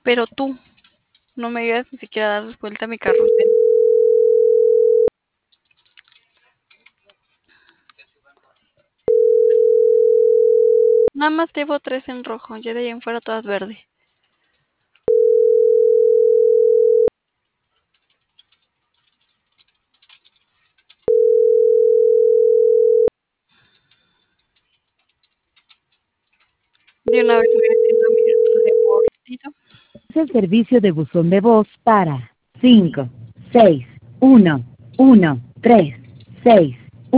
Pero tú no me ayudas ni siquiera a dar vuelta a mi carrusel. Nada más llevo 3 en rojo, ya de ahí en fuera todas verde. De una vez voy haciendo mi reportito. Es el servicio de buzón de voz para 5, 6, 1, 1, 3, 6.